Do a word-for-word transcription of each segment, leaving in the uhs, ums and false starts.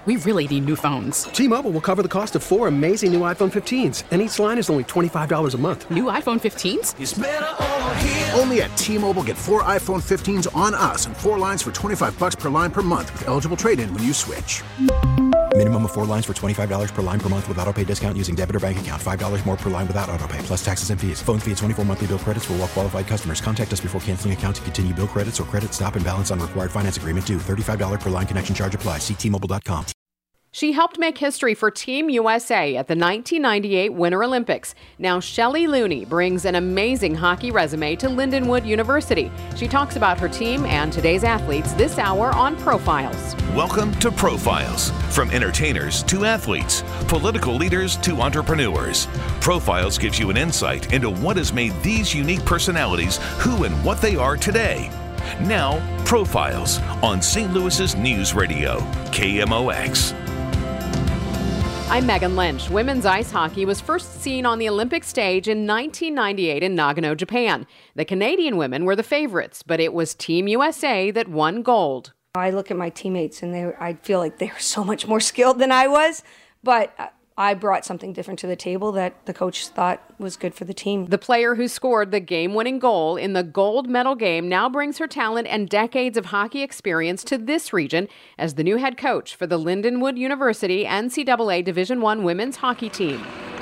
We really need new phones. T-Mobile will cover the cost of four amazing new iPhone fifteens, and each line is only twenty-five dollars a month. New iPhone fifteens? It's better over here. Only at T-Mobile, get four iPhone fifteens on us and four lines for twenty-five dollars per line per month with eligible trade-in when you switch. Minimum of four lines for twenty-five dollars per line per month with autopay discount using debit or bank account. five dollars more per line without autopay, plus taxes and fees. Phone fee at twenty-four monthly bill credits for well-qualified customers. Contact us before canceling account to continue bill credits or credit stop and balance on required finance agreement due. thirty-five dollars per line connection charge applies. See T Mobile dot com. She helped make history for Team U S A at the nineteen ninety-eight Winter Olympics. Now Shelley Looney brings an amazing hockey resume to Lindenwood University. She talks about her team and today's athletes this hour on Profiles. Welcome to Profiles. From entertainers to athletes, political leaders to entrepreneurs. Profiles gives you an insight into what has made these unique personalities who and what they are today. Now, Profiles on Saint Louis's News Radio, K M O X. I'm Megan Lynch. Women's ice hockey was first seen on the Olympic stage in nineteen ninety-eight in Nagano, Japan. The Canadian women were the favorites, but it was Team U S A that won gold. I look at my teammates and they, I feel like they were so much more skilled than I was, but I brought something different to the table that the coach thought was good for the team. The player who scored the game-winning goal in the gold medal game now brings her talent and decades of hockey experience to this region as the new head coach for the Lindenwood University N C double A Division I women's hockey team.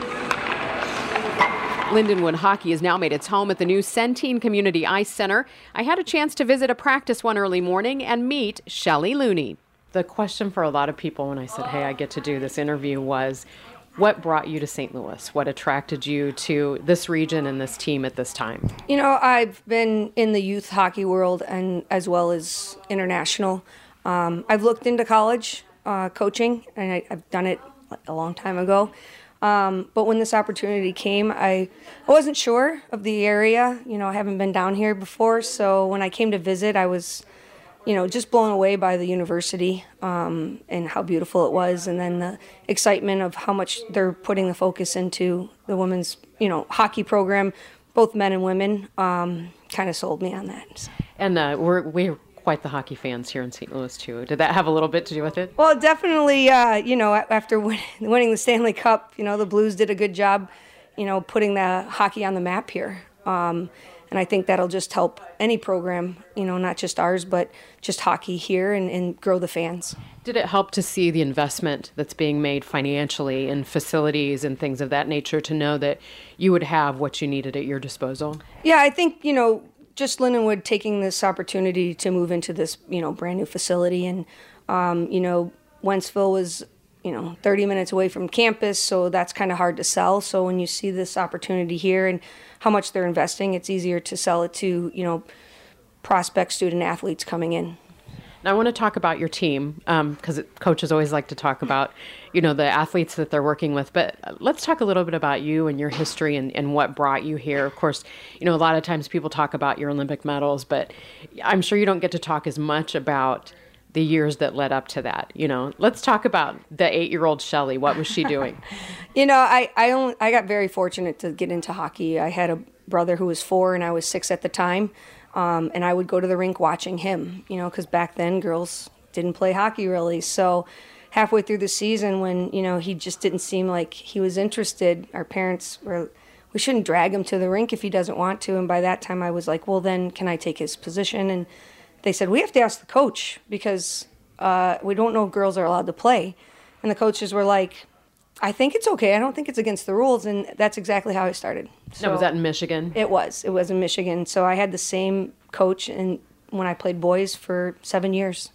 Lindenwood Hockey has now made its home at the new Centene Community Ice Center. I had a chance to visit a practice one early morning and meet Shelley Looney. The question for a lot of people when I said, hey, I get to do this interview was, what brought you to Saint Louis? What attracted you to this region and this team at this time? You know, I've been in the youth hockey world and as well as international. Um, I've looked into college uh, coaching, and I, I've done it a long time ago. Um, but when this opportunity came, I, I wasn't sure of the area. You know, I haven't been down here before, so when I came to visit, I was you know, just blown away by the university um, and how beautiful it was, and then the excitement of how much they're putting the focus into the women's, you know, hockey program, both men and women, um, kind of sold me on that. So. And uh, we're we're quite the hockey fans here in Saint Louis too. Did that have a little bit to do with it? Well, definitely. Uh, you know, after win- winning the Stanley Cup, you know, the Blues did a good job, you know, putting the hockey on the map here. Um, And I think that'll just help any program, you know, not just ours, but just hockey here and, and grow the fans. Did it help to see the investment that's being made financially in facilities and things of that nature to know that you would have what you needed at your disposal? Yeah, I think, you know, just Lindenwood taking this opportunity to move into this, you know, brand new facility. And, um, you know, Wentzville was, you know, thirty minutes away from campus, so that's kind of hard to sell. So when you see this opportunity here and how much they're investing, it's easier to sell it to, you know, prospect student athletes coming in. Now, I want to talk about your team because um, coaches always like to talk about, you know, the athletes that they're working with. But let's talk a little bit about you and your history and, and what brought you here. Of course, you know, a lot of times people talk about your Olympic medals, but I'm sure you don't get to talk as much about the years that led up to that. You know, let's talk about the eight-year-old Shelley. What was she doing? you know, I I, only, I got very fortunate to get into hockey. I had a brother who was four and I was six at the time, um, and I would go to the rink watching him, you know, because back then girls didn't play hockey really. So halfway through the season when, you know, he just didn't seem like he was interested, our parents were, we shouldn't drag him to the rink if he doesn't want to. And by that time I was like, well, then can I take his position? And they said, we have to ask the coach because uh, we don't know if girls are allowed to play. And the coaches were like, I think it's okay. I don't think it's against the rules. And that's exactly how I started. So, now, was that in Michigan? It was. It was in Michigan. So I had the same coach in, when I played boys for seven years.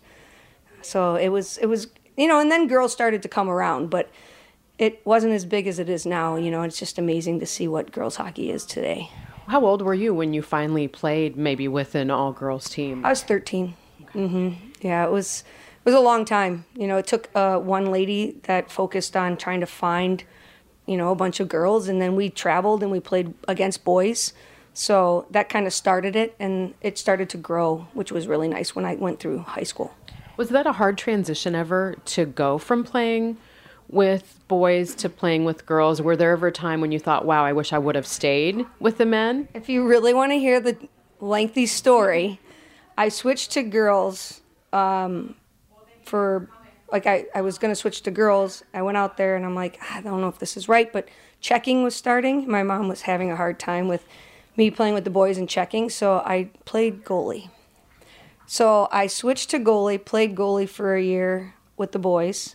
So it was, it was, you know, and then girls started to come around. But it wasn't as big as it is now. You know, it's just amazing to see what girls hockey is today. How old were you when you finally played maybe with an all-girls team? I was thirteen. Mm-hmm. Yeah, it was it was a long time. You know, it took uh, one lady that focused on trying to find, you know, a bunch of girls, and then we traveled and we played against boys. So that kind of started it, and it started to grow, which was really nice when I went through high school. Was that a hard transition ever to go from playing with boys to playing with girls? Were there ever a time when you thought, wow, I wish I would have stayed with the men? If you really want to hear the lengthy story, I switched to girls um, for like I, I was going to switch to girls. I went out there and I'm like, I don't know if this is right, but checking was starting. My mom was having a hard time with me playing with the boys and checking, so I played goalie. So I switched to goalie, played goalie for a year with the boys.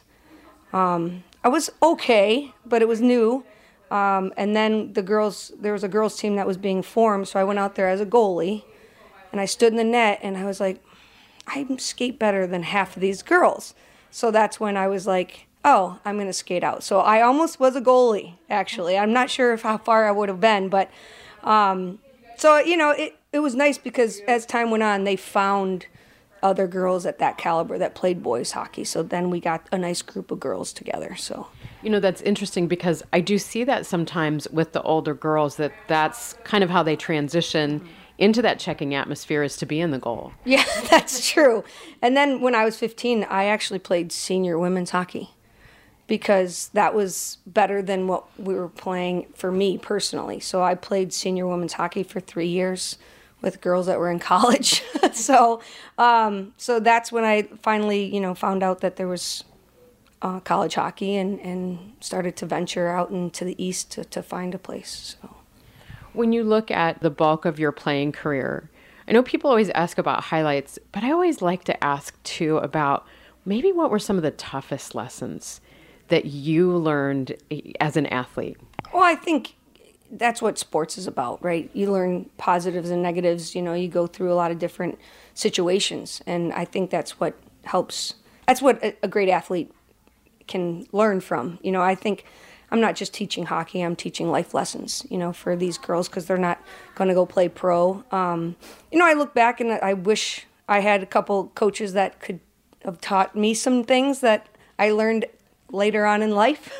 Um, I was okay, but it was new. Um, and then the girls, there was a girls team that was being formed, so I went out there as a goalie, and I stood in the net, and I was like, I skate better than half of these girls. So that's when I was like, oh, I'm going to skate out. So I almost was a goalie, actually. I'm not sure if how far I would have been, but um, so, you know, it, it was nice because as time went on, they found other girls at that caliber that played boys hockey. So then we got a nice group of girls together. So, you know, that's interesting because I do see that sometimes with the older girls, that that's kind of how they transition into that checking atmosphere, is to be in the goal. Yeah, that's true. And then when I was fifteen, I actually played senior women's hockey because that was better than what we were playing for me personally. So I played senior women's hockey for three years with girls that were in college. so um, so that's when I finally, you know, found out that there was uh, college hockey and, and started to venture out into the East to, to find a place. So. When you look at the bulk of your playing career, I know people always ask about highlights, but I always like to ask, too, about maybe what were some of the toughest lessons that you learned as an athlete? Well, I think that's what sports is about, right? You learn positives and negatives. You know, you go through a lot of different situations, and I think that's what helps. That's what a, a great athlete can learn from. You know, I think I'm not just teaching hockey, I'm teaching life lessons, you know, for these girls because they're not going to go play pro. Um, you know, I look back and I wish I had a couple coaches that could have taught me some things that I learned later on in life.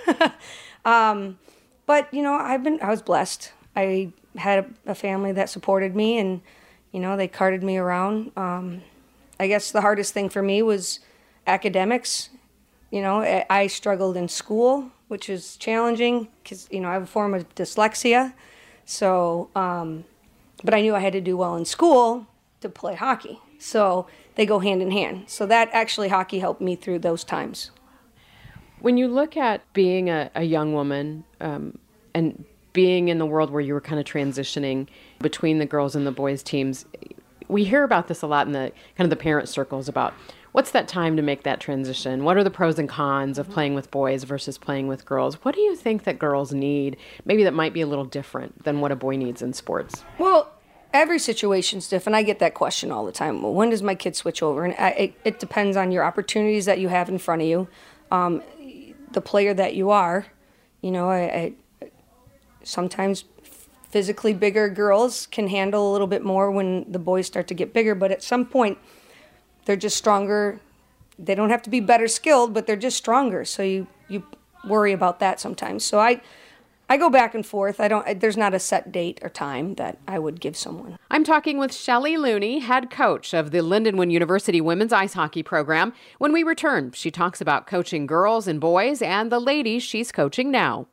um, but, you know, I've been, I was blessed. I had a, a family that supported me and, you know, they carted me around. Um, I guess the hardest thing for me was academics. You know, I, I struggled in school, which is challenging because, you know, I have a form of dyslexia. So, um, but I knew I had to do well in school to play hockey. So they go hand in hand. So that actually, hockey helped me through those times. When you look at being a, a young woman um, and being in the world where you were kind of transitioning between the girls and the boys teams, we hear about this a lot in the kind of the parent circles about what's that time to make that transition? What are the pros and cons of playing with boys versus playing with girls? What do you think that girls need, maybe that might be a little different than what a boy needs in sports? Well, every situation's different. I get that question all the time. Well, when does my kid switch over? And I, it, it depends on your opportunities that you have in front of you, um, the player that you are. You know, I, I sometimes physically bigger girls can handle a little bit more when the boys start to get bigger, but at some point, they're just stronger. They don't have to be better skilled, but they're just stronger. So you, you worry about that sometimes. So I I go back and forth. I don't. There's not a set date or time that I would give someone. I'm talking with Shelley Looney, head coach of the Lindenwood University women's ice hockey program. When we return, she talks about coaching girls and boys and the ladies she's coaching now.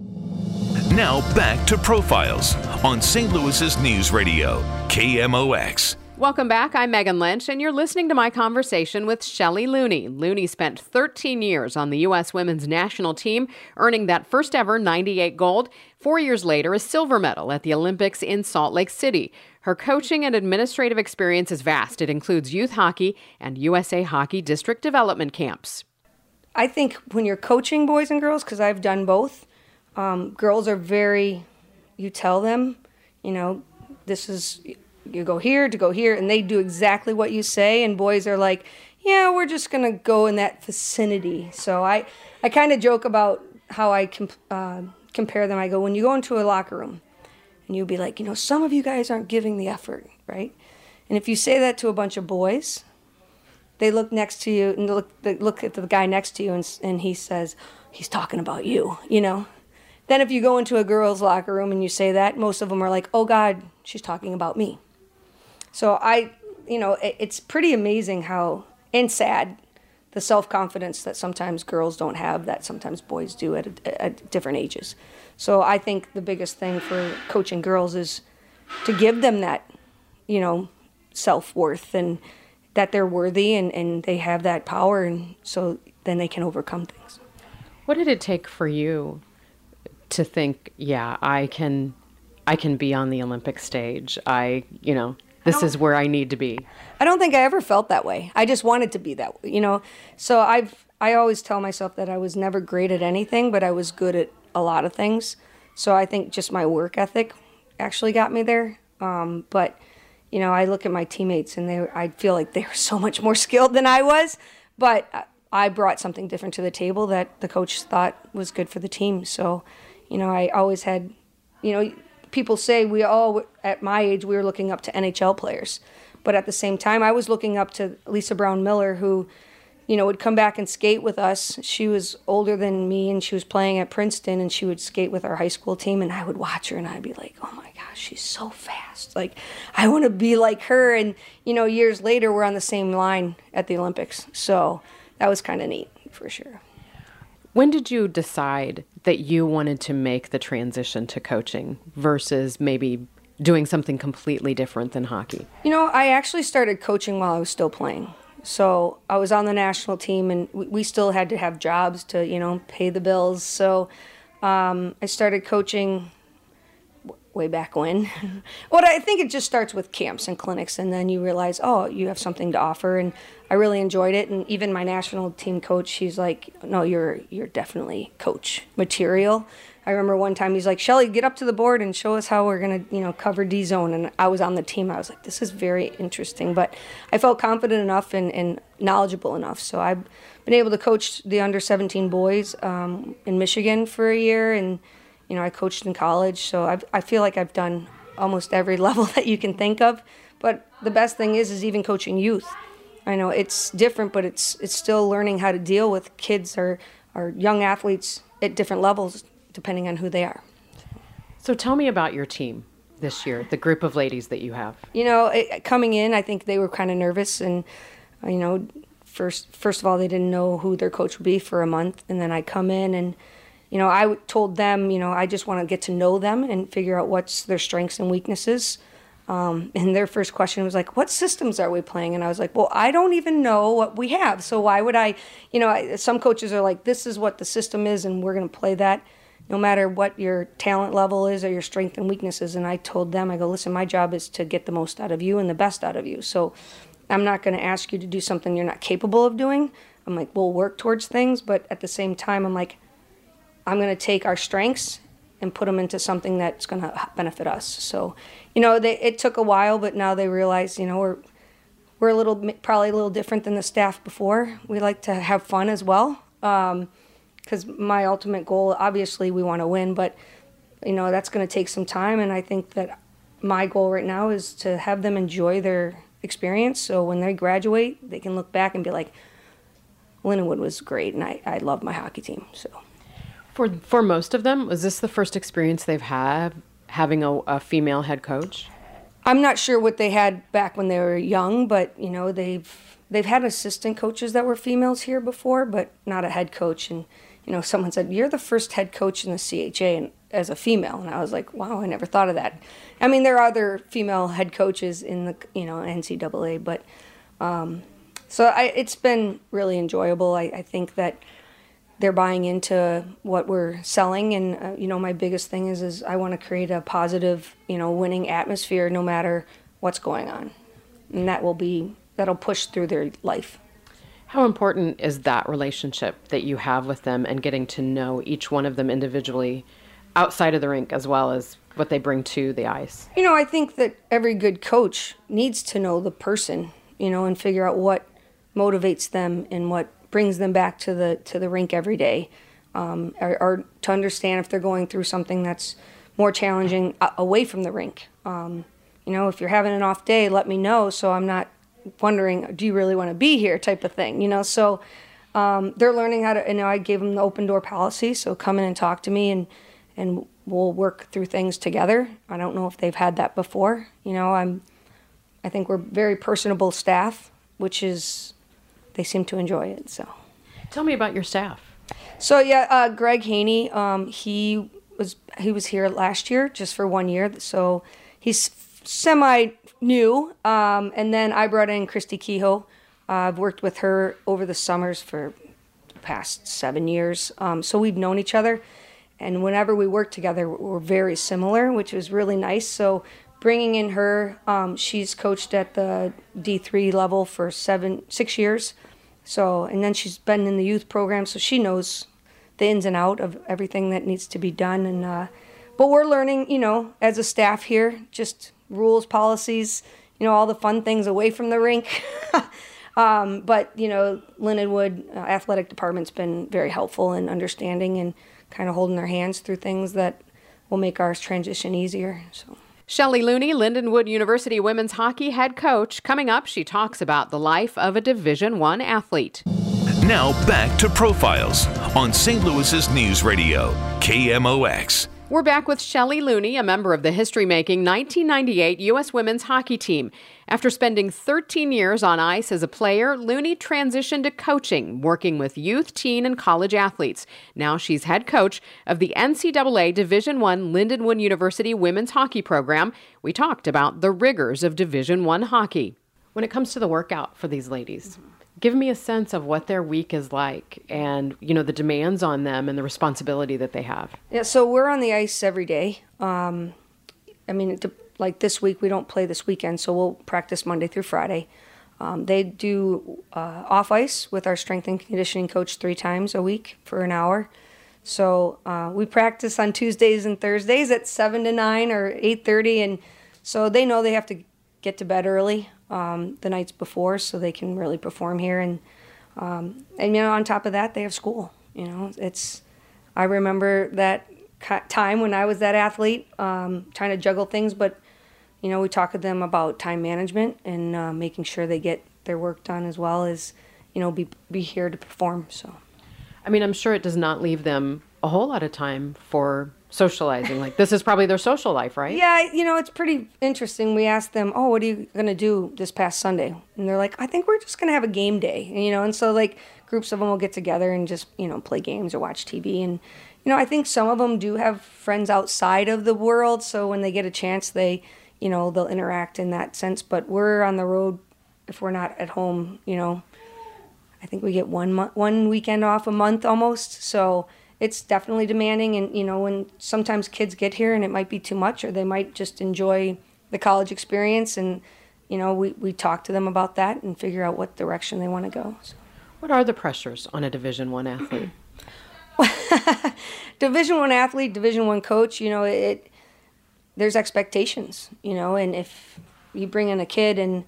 Now back to Profiles on Saint Louis's News Radio, K M O X. Welcome back. I'm Megan Lynch, and you're listening to my conversation with Shelley Looney. Looney spent thirteen years on the U S women's national team, earning that first ever ninety-eight gold. Four years later, a silver medal at the Olympics in Salt Lake City. Her coaching and administrative experience is vast. It includes youth hockey and U S A Hockey district development camps. I think when you're coaching boys and girls, because I've done both, um, girls are very, you tell them, you know, this is... you go here to go here, and they do exactly what you say, and boys are like, yeah, we're just going to go in that vicinity. So I, I kind of joke about how I comp- uh, compare them. I go, when you go into a locker room, and you'll be like, you know, some of you guys aren't giving the effort, right? And if you say that to a bunch of boys, they look next to you, and they look, they look at the guy next to you, and, and he says, he's talking about you, you know? Then if you go into a girls' locker room and you say that, most of them are like, oh, God, she's talking about me. So I, you know, it, it's pretty amazing how, and sad, the self-confidence that sometimes girls don't have that sometimes boys do at, at different ages. So I think the biggest thing for coaching girls is to give them that, you know, self-worth and that they're worthy and, and they have that power. And so then they can overcome things. What did it take for you to think, yeah, I can, I can be on the Olympic stage. I, you know, this is where I need to be. I don't think I ever felt that way. I just wanted to be that way, you know. So I've, I always tell myself that I was never great at anything, but I was good at a lot of things. So I think just my work ethic actually got me there. Um, but, you know, I look at my teammates and they, I feel like they were so much more skilled than I was. But I brought something different to the table that the coach thought was good for the team. So, you know, I always had, you know, people say we all, at my age, we were looking up to N H L players. But at the same time, I was looking up to Lisa Brown Miller, who, you know, would come back and skate with us. She was older than me, and she was playing at Princeton, and she would skate with our high school team, and I would watch her, and I'd be like, oh my gosh, she's so fast. Like, I want to be like her. And, you know, years later, we're on the same line at the Olympics. So that was kind of neat, for sure. When did you decide that you wanted to make the transition to coaching versus maybe doing something completely different than hockey? You know, I actually started coaching while I was still playing. So I was on the national team, and we still had to have jobs to, you know, pay the bills. So um, I started coaching way back when. Well, I think it just starts with camps and clinics, and then you realize, oh, you have something to offer. And I really enjoyed it. And even my national team coach, he's like, no, you're you're definitely coach material. I remember one time he's like, Shelly, get up to the board and show us how we're going to, you know, cover D-zone. And I was on the team. I was like, this is very interesting. But I felt confident enough and, and knowledgeable enough. So I've been able to coach the under seventeen boys um, in Michigan for a year. And, you know, I coached in college. So I've, I feel like I've done almost every level that you can think of. But the best thing is, is even coaching youth. I know it's different, but it's it's still learning how to deal with kids or, or young athletes at different levels, depending on who they are. So tell me about your team this year, the group of ladies that you have. You know, it, coming in, I think they were kind of nervous. And, you know, first first of all, they didn't know who their coach would be for a month. And then I come in and, you know, I told them, you know, I just want to get to know them and figure out what's their strengths and weaknesses. Um, and their first question was like, what systems are we playing? And I was like, well, I don't even know what we have. So why would I, you know, I, some coaches are like, this is what the system is and we're going to play that, no matter what your talent level is or your strength and weaknesses. And I told them, I go, listen, my job is to get the most out of you and the best out of you. So I'm not going to ask you to do something you're not capable of doing. I'm like, we'll work towards things. But at the same time, I'm like, I'm going to take our strengths and put them into something that's going to benefit us. So, you know, they, it took a while, but now they realize, you know, we're we're a little, probably a little different than the staff before. We like to have fun as well. Um, because my ultimate goal, obviously we want to win, but, you know, that's going to take some time. And I think that my goal right now is to have them enjoy their experience. So when they graduate, they can look back and be like, Lindenwood was great, and I, I love my hockey team. So, For for most of them, was this the first experience they've had having a, a female head coach? I'm not sure what they had back when they were young, but, you know, they've they've had assistant coaches that were females here before, but not a head coach. And, you know, someone said, you're the first head coach in the C H A and, as a female. And I was like, wow, I never thought of that. I mean, there are other female head coaches in the, you know, N C double A, but um, so I, it's been really enjoyable. I, I think that they're buying into what we're selling. And, uh, you know, my biggest thing is, is I want to create a positive, you know, winning atmosphere no matter what's going on. And that will be, that'll push through their life. How important is that relationship that you have with them and getting to know each one of them individually outside of the rink as well as what they bring to the ice? You know, I think that every good coach needs to know the person, you know, and figure out what motivates them and what brings them back to the to the rink every day, um, or, or to understand if they're going through something that's more challenging away from the rink. Um, you know, if you're having an off day, let me know so I'm not wondering, do you really want to be here type of thing, you know? So um, they're learning how to, you know, I gave them the open door policy, so come in and talk to me and, and we'll work through things together. I don't know if they've had that before. You know, I'm, I think we're very personable staff, which is, they seem to enjoy it. So, tell me about your staff. So yeah, uh, Greg Haney, um, he was he was here last year just for one year. So he's semi new. Um, and then I brought in Christy Kehoe. Uh, I've worked with her over the summers for past seven years. Um, so we've known each other. And whenever we work together, we're very similar, which was really nice. So bringing in her, um, she's coached at the D three level for seven, six years. So, and then she's been in the youth program, so she knows the ins and out of everything that needs to be done. And uh, but we're learning, you know, as a staff here, just rules, policies, you know, all the fun things away from the rink. um, but, you know, Lindenwood uh, Athletic Department's been very helpful in understanding and kind of holding their hands through things that will make our transition easier. So. Shelley Looney, Lindenwood University women's hockey head coach. Coming up, she talks about the life of a Division One athlete. Now back to Profiles on Saint Louis's News Radio, K M O X. We're back with Shelley Looney, a member of the history-making nineteen ninety-eight U S women's hockey team. After spending thirteen years on ice as a player, Looney transitioned to coaching, working with youth, teen, and college athletes. Now she's head coach of the N C double A Division One Lindenwood University women's hockey program. We talked about the rigors of Division One hockey. When it comes to the workout for these ladies, mm-hmm. give me a sense of what their week is like and, you know, the demands on them and the responsibility that they have. Yeah, so we're on the ice every day. Um, I mean, it, like this week, we don't play this weekend, so we'll practice Monday through Friday. Um, they do uh, off ice with our strength and conditioning coach three times a week for an hour. So uh, we practice on Tuesdays and Thursdays at seven to nine or eight thirty, and so they know they have to get to bed early um, the nights before so they can really perform here. And, um, and, you know, on top of that, they have school. You know, it's, I remember that time when I was that athlete, um, trying to juggle things, but, you know, we talk with them about time management and uh, making sure they get their work done as well as, you know, be, be here to perform, so. I mean, I'm sure it does not leave them a whole lot of time for socializing. Like, this is probably their social life, right? Yeah, you know, it's pretty interesting. We asked them, oh, what are you going to do this past Sunday? And they're like, I think we're just going to have a game day, you know, and so, like, groups of them will get together and just, you know, play games or watch T V. And, you know, I think some of them do have friends outside of the world, so when they get a chance, they, you know, they'll interact in that sense. But we're on the road if we're not at home, you know. I think we get one mo- one weekend off a month almost, so it's definitely demanding. And, you know, when sometimes kids get here and it might be too much, or they might just enjoy the college experience, and, you know, we, we talk to them about that and figure out what direction they want to go. So. What are the pressures on a Division One athlete? Division One athlete, Division One coach, you know, it there's expectations, you know, and if you bring in a kid and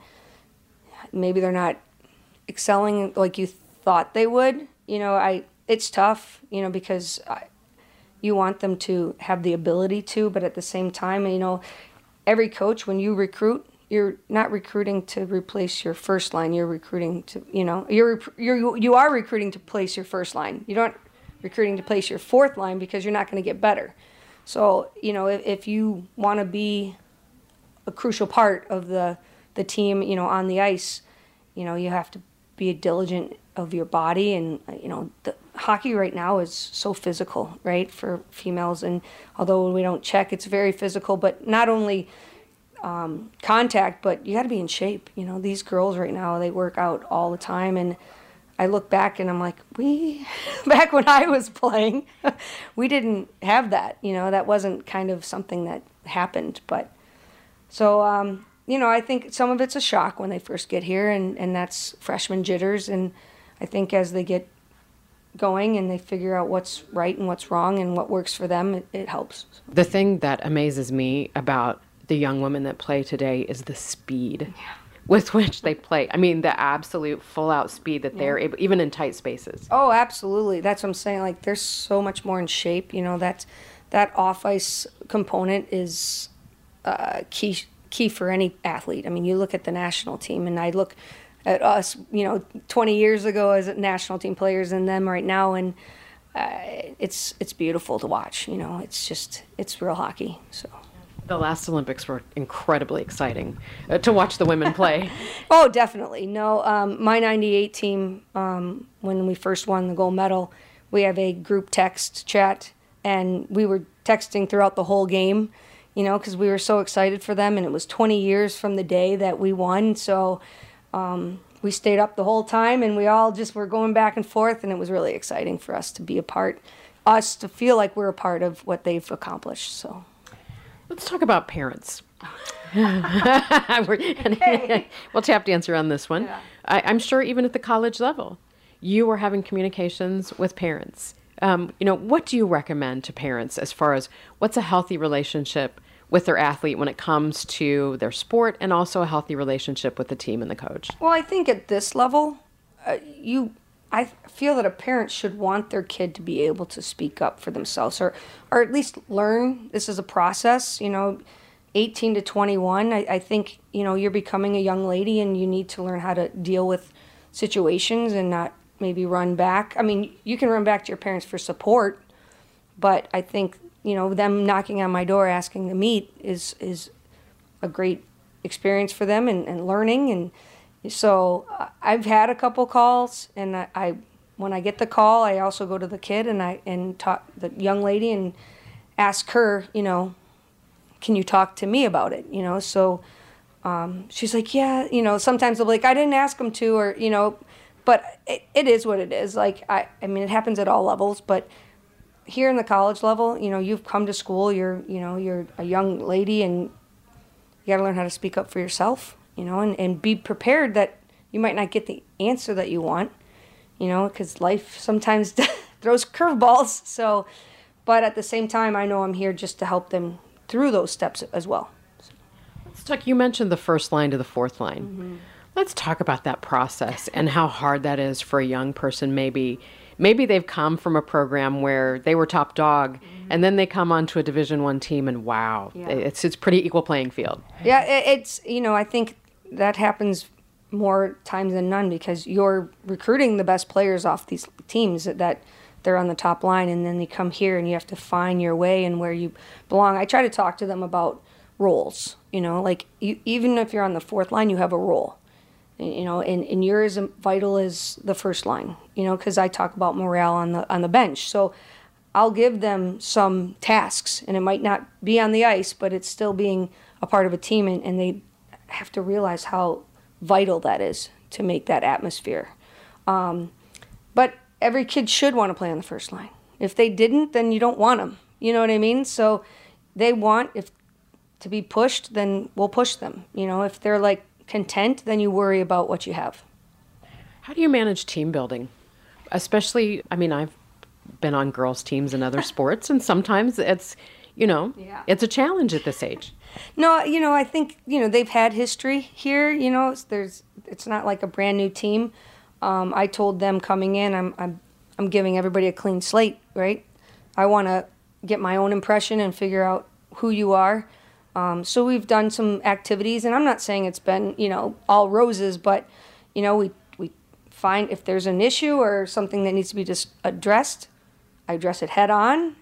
maybe they're not excelling like you thought they would, you know, I it's tough, you know, because I, you want them to have the ability to, but at the same time, you know, every coach, when you recruit, you're not recruiting to replace your first line. You're recruiting to, you know, you're you're you are recruiting to place your first line. You don't recruiting to place your fourth line because you're not going to get better. So, you know, if, if you want to be a crucial part of the the team, you know, on the ice, you know, you have to be diligent of your body. And, you know, the hockey right now is so physical, right, for females. And although we don't check, it's very physical, but not only um, contact, but you got to be in shape. You know, these girls right now, they work out all the time. And I look back and I'm like, we, back when I was playing, we didn't have that. You know, that wasn't kind of something that happened. But so, um, you know, I think some of it's a shock when they first get here, and, and that's freshman jitters. And I think as they get going and they figure out what's right and what's wrong and what works for them, it, it helps. The thing that amazes me about the young women that play today is the speed yeah. with which they play. I mean, the absolute full-out speed that they're yeah. able, even in tight spaces. Oh, absolutely. That's what I'm saying. Like, they're so much more in shape. You know, that that off-ice component is uh, key key for any athlete. I mean, you look at the national team, and I look at us, you know, twenty years ago as national team players, and them right now, and uh, it's it's beautiful to watch. You know, it's just it's real hockey. So. The last Olympics were incredibly exciting uh, to watch the women play. Oh, definitely. No, um, my ninety-eight team, um, when we first won the gold medal, we have a group text chat, and we were texting throughout the whole game, you know, because we were so excited for them, and it was twenty years from the day that we won. So um, we stayed up the whole time, and we all just were going back and forth, and it was really exciting for us to be a part, us to feel like we're a part of what they've accomplished. So let's talk about parents. We're, we'll tap dance around this one. Yeah. I, I'm sure even at the college level, you were having communications with parents. Um, you know, what do you recommend to parents as far as what's a healthy relationship with their athlete when it comes to their sport, and also a healthy relationship with the team and the coach? Well, I think at this level, uh, you, I feel that a parent should want their kid to be able to speak up for themselves, or, or at least learn. This is a process, you know, eighteen to twenty-one. I, I think, you know, you're becoming a young lady, and you need to learn how to deal with situations and not maybe run back. I mean, you can run back to your parents for support, but I think, you know, them knocking on my door asking to meet is is a great experience for them, and, and learning. And so I've had a couple calls, and I, I when I get the call, I also go to the kid and I and talk the young lady and ask her, you know, can you talk to me about it? You know, so um, she's like, yeah, you know, sometimes they'll be like, I didn't ask them to, or, you know, but it, it is what it is. Like, I, I mean, it happens at all levels, but here in the college level, you know, you've come to school, you're, you know, you're a young lady, and you got to learn how to speak up for yourself, you know, and, and be prepared that you might not get the answer that you want, you know, because life sometimes throws curveballs. So, but at the same time, I know I'm here just to help them through those steps as well. Let's talk, you mentioned the first line to the fourth line. Mm-hmm. Let's talk about that process and how hard that is for a young person. Maybe maybe they've come from a program where they were top dog, mm-hmm. and then they come onto a Division One team, and wow, yeah. it's it's pretty equal playing field. Yeah, it's, you know, I think that happens more times than none, because you're recruiting the best players off these teams that, that they're on the top line, and then they come here and you have to find your way and where you belong. I try to talk to them about roles, you know, like you, even if you're on the fourth line, you have a role. You know, and, and you're as vital as the first line, you know, because I talk about morale on the on the bench. So I'll give them some tasks, and it might not be on the ice, but it's still being a part of a team, and, and they have to realize how vital that is to make that atmosphere. Um, but every kid should want to play on the first line. If they didn't, then you don't want them. You know what I mean? So they want, if to be pushed, then we'll push them. You know, if they're like content, then you worry about what you have. How do you manage team building? Especially, I mean, I've been on girls' teams in other sports, and sometimes it's, you know, yeah. it's a challenge at this age. No, you know, I think, you know, they've had history here, you know, it's, there's, it's not like a brand new team. Um, I told them coming in, I'm, I'm, I'm giving everybody a clean slate, right? I want to get my own impression and figure out who you are. Um, so we've done some activities, and I'm not saying it's been, you know, all roses, but, you know, we, we find if there's an issue or something that needs to be just addressed, I address it head on,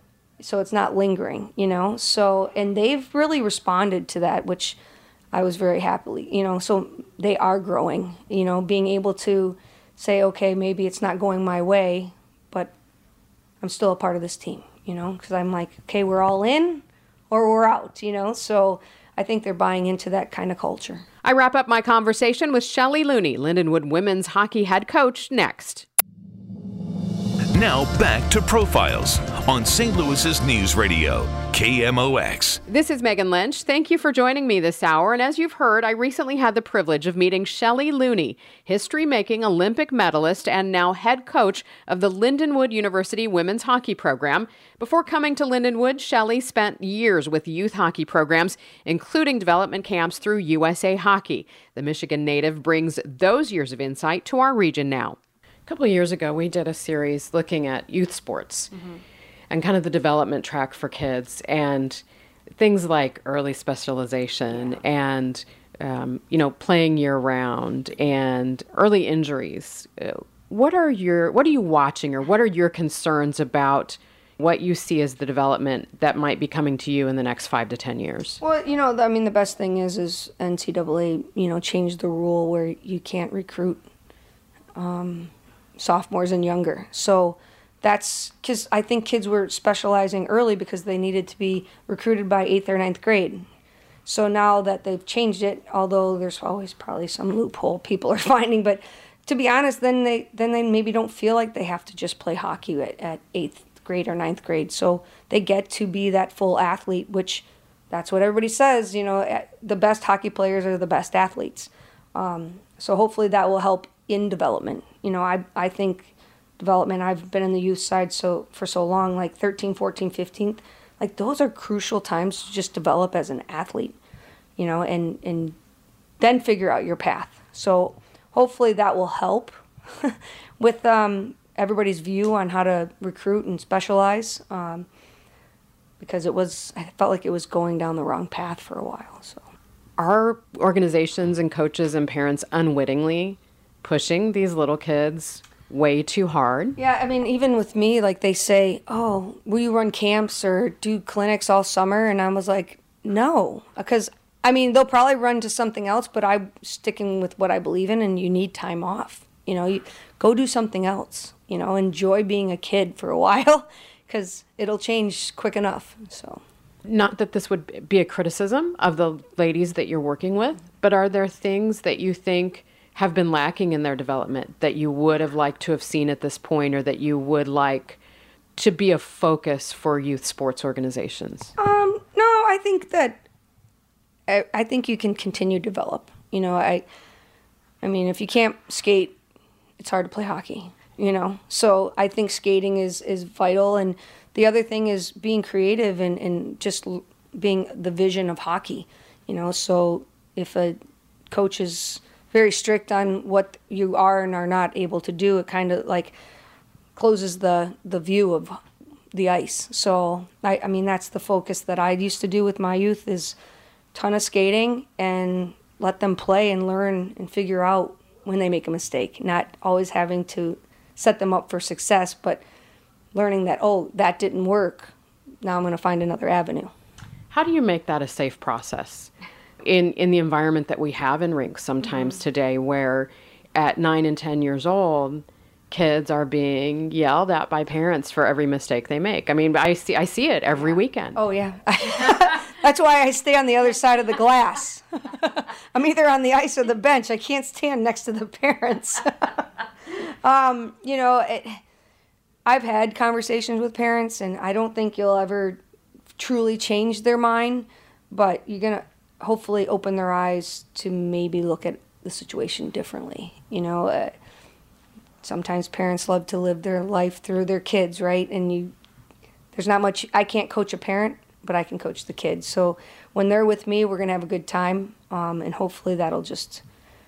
so it's not lingering, you know. So, and they've really responded to that, which I was very happily, you know, so they are growing, you know, being able to say, okay, maybe it's not going my way, but I'm still a part of this team, you know, because I'm like, okay, we're all in, or we're out, you know, so I think they're buying into that kind of culture. I wrap up my conversation with Shelley Looney, Lindenwood women's hockey head coach, next. Now back to Profiles on Saint Louis's News Radio, K M O X. This is Megan Lynch. Thank you for joining me this hour. And as you've heard, I recently had the privilege of meeting Shelley Looney, history-making Olympic medalist and now head coach of the Lindenwood University women's hockey program. Before coming to Lindenwood, Shelley spent years with youth hockey programs, including development camps through U S A Hockey. The Michigan native brings those years of insight to our region now. A couple of years ago, we did a series looking at youth sports mm-hmm. and kind of the development track for kids, and things like early specialization yeah. and, um, you know, playing year round and early injuries. What are your, what are you watching, or what are your concerns about what you see as the development that might be coming to you in the next five to ten years? Well, you know, I mean, the best thing is, is N C double A, you know, changed the rule where you can't recruit um, sophomores and younger. So that's because I think kids were specializing early because they needed to be recruited by eighth or ninth grade. So now that they've changed it, although there's always probably some loophole people are finding, but to be honest, then they then they maybe don't feel like they have to just play hockey at, at eighth grade or ninth grade. So they get to be that full athlete, which that's what everybody says, you know, the best hockey players are the best athletes. Um, so hopefully that will help in development. You know, I I think development, I've been in the youth side so for so long, like thirteen, fourteen, fifteen, like those are crucial times to just develop as an athlete, you know, and, and then figure out your path. So hopefully that will help with um, everybody's view on how to recruit and specialize, um, because it was, I felt like it was going down the wrong path for a while. So, are organizations and coaches and parents unwittingly pushing these little kids way too hard? Yeah, I mean, even with me, like they say, oh, will you run camps or do clinics all summer? And I was like, no, because I mean, they'll probably run to something else, but I'm sticking with what I believe in, and you need time off. You know, you go do something else. You know, enjoy being a kid for a while, because it'll change quick enough. So, not that this would be a criticism of the ladies that you're working with, but are there things that you think have been lacking in their development that you would have liked to have seen at this point, or that you would like to be a focus for youth sports organizations? Um, no, I think that I, I think you can continue to develop. You know, I, I mean, if you can't skate, it's hard to play hockey. You know, so I think skating is, is vital. And the other thing is being creative and, and just being the vision of hockey. You know, so if a coach is very strict on what you are and are not able to do, it kind of like closes the, the view of the ice. So, I, I mean, that's the focus that I used to do with my youth is ton of skating and let them play and learn and figure out when they make a mistake, not always having to set them up for success, but learning that, oh, that didn't work. Now I'm going to find another avenue. How do you make that a safe process in, in the environment that we have in rinks sometimes mm-hmm. today, where at nine and ten years old, kids are being yelled at by parents for every mistake they make? I mean, I see I see it every yeah. weekend. Oh, yeah. That's why I stay on the other side of the glass. I'm either on the ice or the bench. I can't stand next to the parents. um, you know, it, I've had conversations with parents, and I don't think you'll ever truly change their mind, but you're going to hopefully open their eyes to maybe look at the situation differently. You know, uh, sometimes parents love to live their life through their kids, right? And you, there's not much, I can't coach a parent, but I can coach the kids. So when they're with me, we're going to have a good time, um, and hopefully that'll just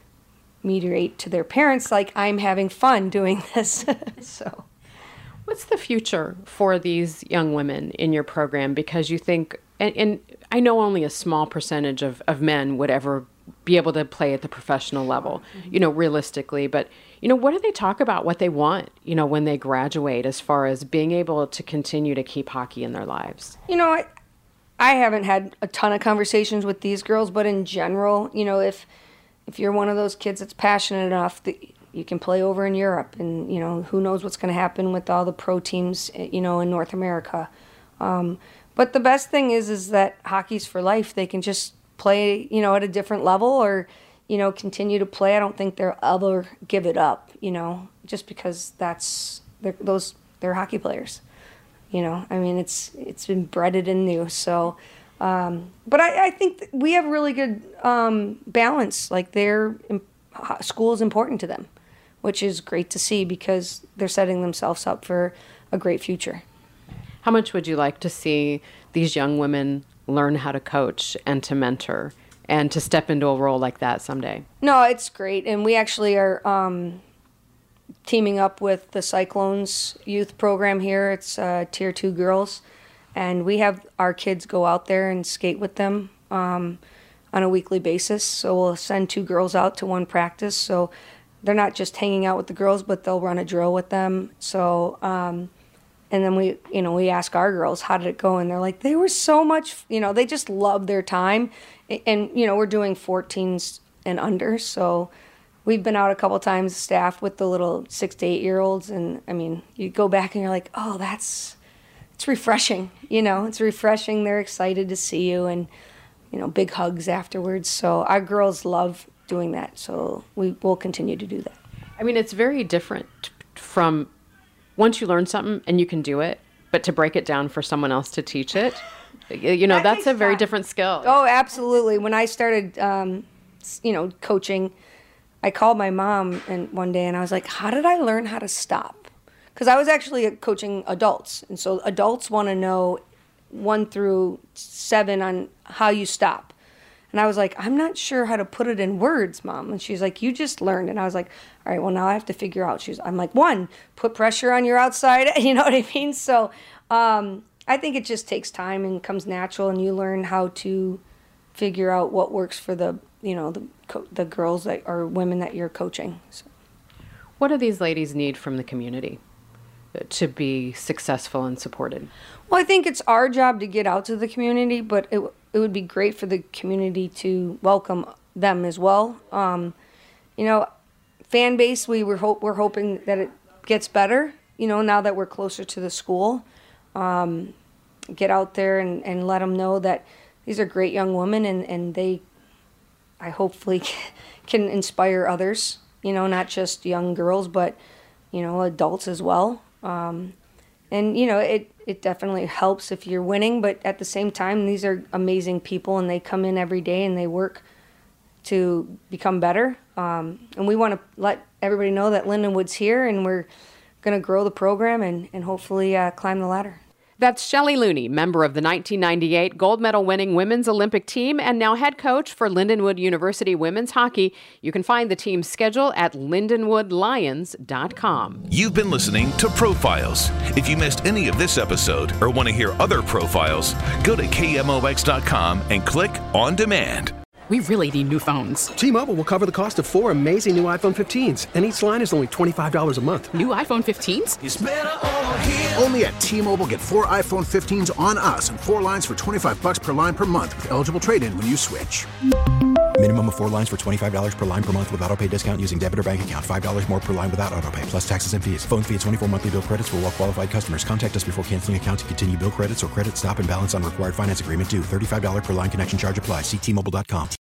mediate to their parents like I'm having fun doing this. So, what's the future for these young women in your program? Because you think, and, and I know only a small percentage of, of men would ever be able to play at the professional level, mm-hmm. you know, realistically, but you know, what do they talk about what they want, you know, when they graduate, as far as being able to continue to keep hockey in their lives? You know, I, I haven't had a ton of conversations with these girls, but in general, you know, if if you're one of those kids that's passionate enough that you can play over in Europe, and, you know, who knows what's going to happen with all the pro teams, you know, in North America. Um, but the best thing is, is that hockey's for life. They can just play, you know, at a different level, or, you know, continue to play. I don't think they'll ever give it up, you know, just because that's, they're, those, they're hockey players. You know, I mean, it's it's been bred in new. So, um, but I, I think we have really good um, balance. Like, their school is important to them, which is great to see, because they're setting themselves up for a great future. How much would you like to see these young women learn how to coach and to mentor and to step into a role like that someday? No, it's great. And we actually are um, teaming up with the Cyclones youth program here. It's uh, Tier two girls. And we have our kids go out there and skate with them um, on a weekly basis. So we'll send two girls out to one practice. So they're not just hanging out with the girls, but they'll run a drill with them. So, um, and then we, you know, we ask our girls, how did it go? And they're like, they were so much, you know, they just love their time. And, you know, we're doing fourteens and under. So we've been out a couple times, staff, with the little six to eight year olds. And I mean, you go back and you're like, oh, that's, it's refreshing. You know, it's refreshing. They're excited to see you. And you know, big hugs afterwards. So our girls love doing that. So we will continue to do that. I mean, it's very different from once you learn something and you can do it, but to break it down for someone else to teach it, you know, That that's takes a very time. different skill. Oh, absolutely. When I started, um, s- you know, coaching, I called my mom and one day and I was like, how did I learn how to stop? Because I was actually coaching adults. And so adults want to know one through seven on how you stop. And I was like, I'm not sure how to put it in words, Mom. And she's like, you just learned. And I was like, all right, well, now I have to figure out. She's, I'm like, one, put pressure on your outside. You know what I mean? So um, I think it just takes time and comes natural, and you learn how to figure out what works for the, you know, the co- the girls that or women that you're coaching. So. What do these ladies need from the community to be successful and supported? Well, I think it's our job to get out to the community, but it it would be great for the community to welcome them as well. Um, you know, fan base, we were hope we're hoping that it gets better. You know, now that we're closer to the school, um, get out there and, and let them know that these are great young women, and, and they, I hopefully can inspire others. You know, not just young girls, but you know, adults as well. Um, and, you know, it, it definitely helps if you're winning, but at the same time, these are amazing people, and they come in every day and they work to become better. Um, and we want to let everybody know that Lindenwood's here, and we're going to grow the program and, and hopefully uh, climb the ladder. That's Shelley Looney, member of the nineteen ninety-eight gold medal winning women's Olympic team and now head coach for Lindenwood University women's hockey. You can find the team's schedule at lindenwood lions dot com. You've been listening to Profiles. If you missed any of this episode or want to hear other profiles, go to K M O X dot com and click On Demand. We really need new phones. T-Mobile will cover the cost of four amazing new iPhone fifteens, and each line is only twenty-five dollars a month. New iPhone fifteens? Only at T-Mobile, get four iPhone fifteens on us and four lines for twenty-five bucks per line per month with eligible trade-in when you switch. Minimum of four lines for twenty-five dollars per line per month with autopay discount using debit or bank account. five dollars more per line without autopay, plus taxes and fees. Phone fee at twenty-four monthly bill credits for well-qualified customers. Contact us before canceling account to continue bill credits or credit stop and balance on required finance agreement due. thirty-five dollars per line connection charge applies. See T Mobile dot com.